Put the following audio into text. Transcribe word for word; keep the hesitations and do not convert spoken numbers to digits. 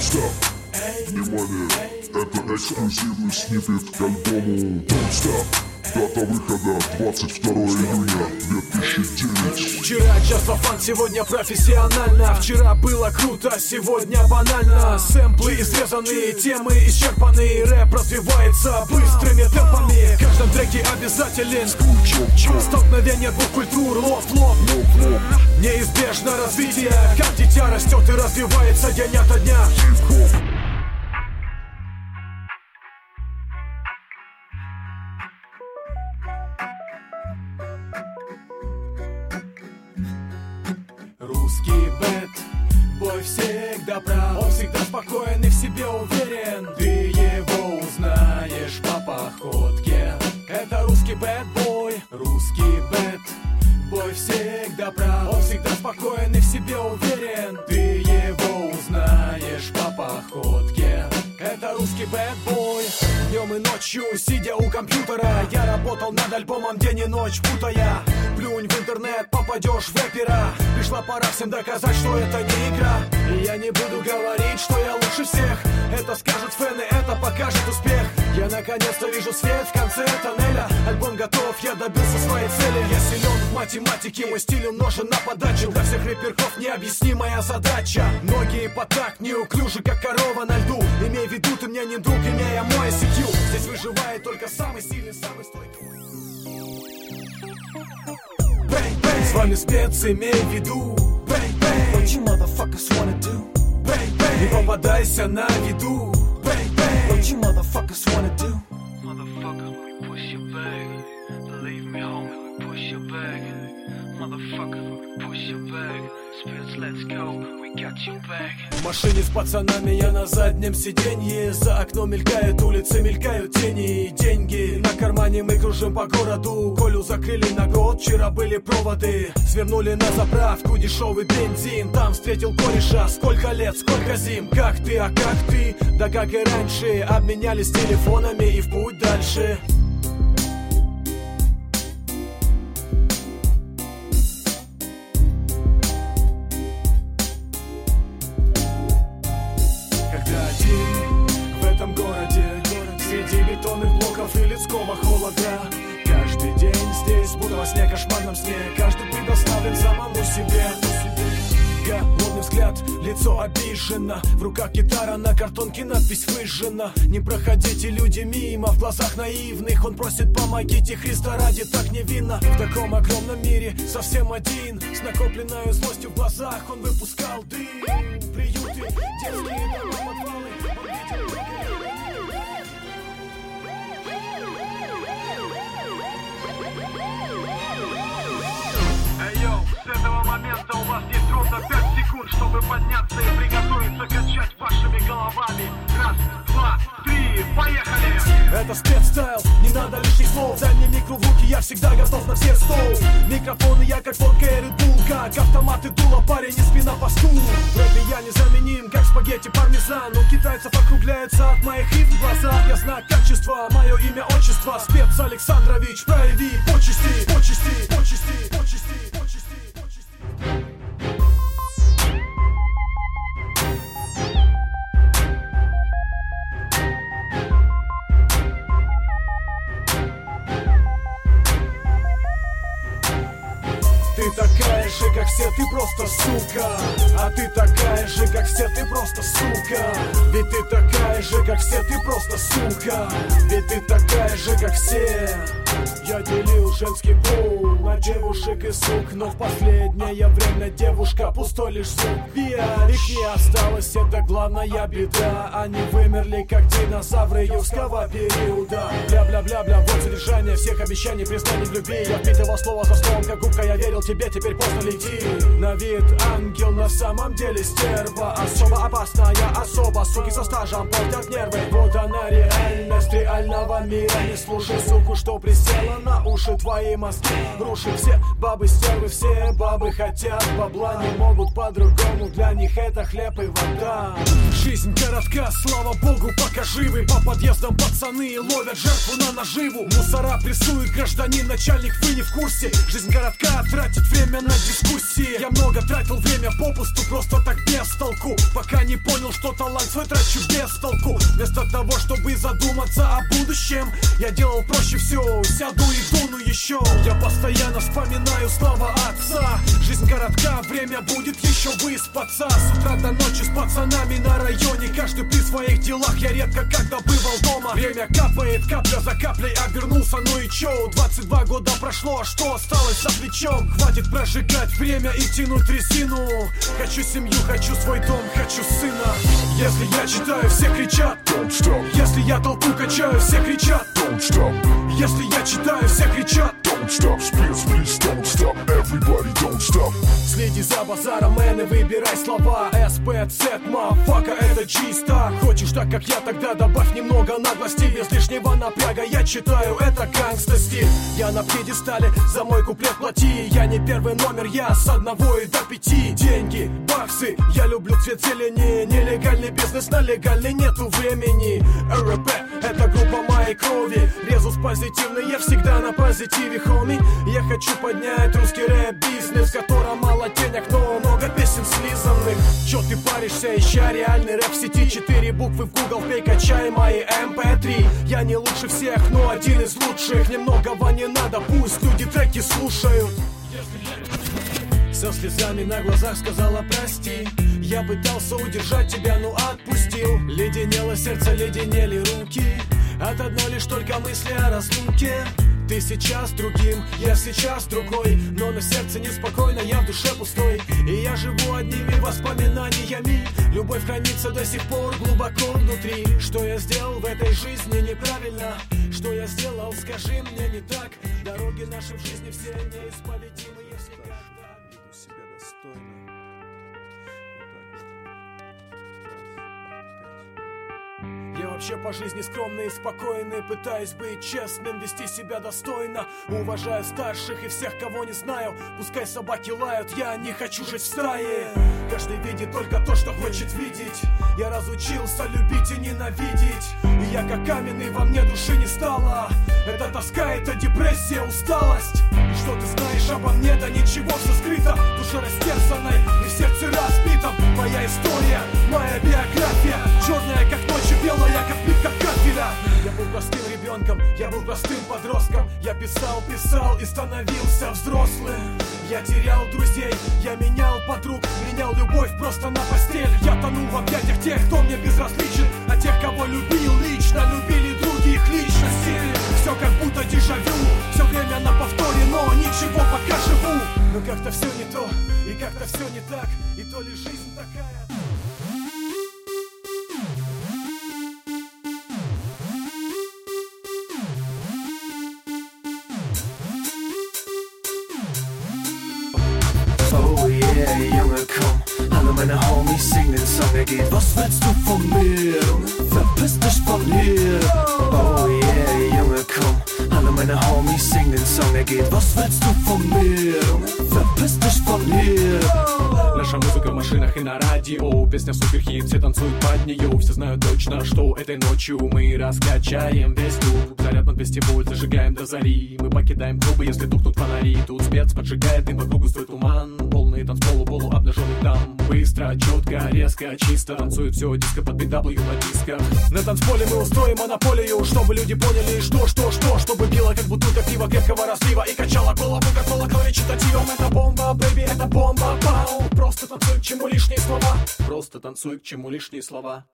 stop. Внимание, это эксклюзивный сниппет к альбому Don't Stop. Дата выхода двадцать второе июня две тысячи девятый. Вчера часто фан, сегодня профессионально. Вчера было круто, сегодня банально. Сэмплы изрезанные, темы исчерпанные. Рэп развивается быстрыми темпами. В каждом треке обязателен столкновение двух культур. Лофт-лофт, неизбежно развитие. Как дитя растет и развивается день ото дня. Русский бэт, бой всегда прав. Он всегда спокоен и в себе уверен. Ты его узнаешь по походке. Это русский бэт-бой. Русский бэт, бой всегда прав. Он всегда спокоен и в себе уверен. Ты его узнаешь по походке. Это русский бэт-бой. Днем и ночью, сидя у компьютера, я работал над альбомом день и ночь, путая. Плюнь в интернет, попадешь в рэпера. Пришла пора всем доказать, что это не игра. И я не буду говорить, что я лучше всех. Это скажут фэны, это покажет успех. Я наконец-то вижу свет в конце тоннеля. Альбом готов, я добился своей цели. Я силен в математике, мой стиль умножен на подачу. Для всех рэперков необъяснимая задача. Ноги по такт неуклюжи, как корова на льду. Имей в виду, ты мне не друг, имея мой ай си кью. Здесь выживает только самый сильный, самый стойкий. Бэнг-бэнг, с вами спец, имей в виду. Бэнг-бэнг, what you motherfuckers wanna do? Бэнг-бэнг, не попадайся на виду. Бэнг-бэнг, what you motherfuckers wanna do? Motherfucker, we push your bag. Believe me, homie, we push your bag. Motherfucker, we push your bag. Spirits, let's go, we got your back. В машине с пацанами я на заднем сиденье. За окном мелькают улицы, мелькают тени и деньги. На кармане мы кружим по городу. Колю закрыли на год, вчера были проводы. Свернули на заправку, дешевый бензин. Там встретил кореша, сколько лет, сколько зим. Как ты, а как ты? Да как и раньше. Обменялись телефонами и в путь дальше. В этом городе среди бетонных блоков и людского холода. Каждый день здесь, будто во сне, кошмарном сне. Каждый предоставлен самому себе. Голодный взгляд, лицо обижено. В руках гитара, на картонке надпись выжжена. Не проходите, люди, мимо. В глазах наивных он просит: помогите, Христа ради, так невинно. В таком огромном мире совсем один. С накопленной злостью в глазах он выпускал дым. Приюты, детские дома, подвалы. Эй, йоу, с этого момента у вас есть ровно пять секунд, чтобы подняться и приготовиться качать вашими головами. Раз, два, три, поехали! Это спецстайл, не надо лишних слов. Дай мне микро в руки, я всегда готов на все сто. Микрофоны я как водка и Red Bull. Как автоматы дуло, парень, не спи на посту. В рэпе я незаменим, как спагетти пармезан. У китайцев округляются от моих хит в глазах. Я знак качества, мое имя, отчество. Спец Александрович, прояви почести, почести, почести, почести, почести, почести. Ты такая же, как все, ты просто сука. А ты такая же, как все, ты просто сука. Ведь ты такая же, как все, ты просто сука. Ведь ты такая же, как все. Я делил женский пол на девушек и сук. Но в последнее время девушка пустой лишь звук. Их не осталось, это главная беда. Они вымерли, как динозавры юрского периода. Бля-бля-бля-бля, вот содержание всех обещаний, признаний в любви. Я впитывал слово за словом, как губка, я верил тебе, теперь поздно лети. На вид ангел, на самом деле стерва. Особо опасная особа, суки со стажем портят нервы. Вот она реальность реального мира. Не слушай суку, что присела на уши, твои мозги рушит. Все бабы стервы, все бабы хотят бабла. Не могут по-другому, для них это хлеб и вода. Жизнь коротка, слава богу, пока живы. По подъездам пацаны ловят жертву на наживу. Мусора прессует гражданин, начальник, вы не в курсе. Жизнь коротка, тратит время на дискуссии. Я много тратил время попусту, просто так без толку. Пока не понял, что талант свой трачу без толку. Вместо того, чтобы задуматься о будущем, я делал проще все, сяду и дуну еще. Я постоянно вспоминаю слова отца. Жизнь коротка, время будет еще выспаться. С утра до ночи с пацанами на районе, каждый при своих делах, я редко когда бывал дома. Время капает, капля за каплей обернулся, ну и чё? двадцать два года прошло, а что осталось за плечом? Хватит прожигать время и тянуть резину. Хочу семью, хочу свой дом, хочу сына. Если я читаю, все кричат Don't stop, Если я толпу качаю, все кричат don't stop, Если я читаю, все кричат don't stop, spirits, please don't stop, everybody don't stop. Следи за базаром, мэн, и выбирай слова. эс пи цэ, мафака, это G-Star. Хочешь так, как я, тогда добавь немного наглости. Без лишнего напряга я читаю, это гангста-стиль. Я на пьедестале, за мой куплет плати. Я не первый номер, я с одного и до пяти. Деньги, баксы, я люблю цвет зелени. Нелегальный бизнес на легальный нету времени. эр пэ, это группа моей крови. Резус позитивный, я всегда на позитиве, хоми. Я хочу поднять русский рэп-бизнес, в котором мало денег, но много песен слизанных. Чё ты паришься, ища реальный рэп в сети? Четыре буквы в Google Play, качай мои эм пэ три. Я не лучше всех, но один из лучших. Немногого не надо, пусть люди треки слушают. Со слезами на глазах сказала прости. Я пытался удержать тебя, но отпустил. Леденело сердце, леденели руки от одной лишь только мысли о разлуке. Ты сейчас другим, я сейчас другой, но на сердце неспокойно, я в душе пустой. И я живу одними воспоминаниями. Любовь хранится до сих пор глубоко внутри. Что я сделал в этой жизни неправильно? Что я сделал, скажи мне, не так? Дороги наши в жизни все неисповедимы, если я так веду себя достойно. Я вообще по жизни скромный и спокойный, пытаюсь быть честным, вести себя достойно. Уважаю старших и всех, кого не знаю. Пускай собаки лают, я не хочу жить в стае. Каждый видит только то, что хочет видеть. Я разучился любить и ненавидеть. И я как каменный, во мне души не стало. Это тоска, это депрессия, усталость. И что ты знаешь обо мне? Да ничего, все скрыто. Душа растерзанной и в сердце разбитом. Моя история, моя биография, черная как ночь и белая как плитка кафеля. Я был простым ребенком, я был простым подростком. Я писал, писал и становился взрослым. Я терял друзей, я менял подруг, менял любовь просто на постель. Я тонул в объятиях тех, кто мне безразличен, а тех, кого любил лично, любили других личностей. Все как будто дежавю, все время на повторе, но ничего, пока живу. Но как-то все не то, и как-то все не так, и то ли жизнь такая. Oh yeah, Junge, komm, alle meine Homies singen den Song, er geht. Was willst du von mir? Verpiss dich von hier. Oh yeah, Junge, komm, alle meine Homies singen den Song, er geht. Was willst du von mir? Verpiss dich von hier. Наша музыка в машинах и на радио. Песня суперхит, все танцуют под нее. Все знают точно, что этой ночью мы раскачаем весь клуб. Заряд на двести вольт, зажигаем до зари. Мы покидаем клубы, если тухнут фонари. Тут спец поджигает дым, вокруг густой туман. Полный танцполу, полу обнаженных дам. Быстро, четко, резко, чисто танцует все диско под би дабл ю на дисках. На танцполе мы устроим монополию, чтобы люди поняли, что, что, что. Чтобы пила, как бутылка пива крепкого разлива. И качала голову, как колокол речитативом. Это бомба, бэйби, это бомба, пау. Просто танцуй, к чему лишние слова. Просто танцуй, к чему лишние слова.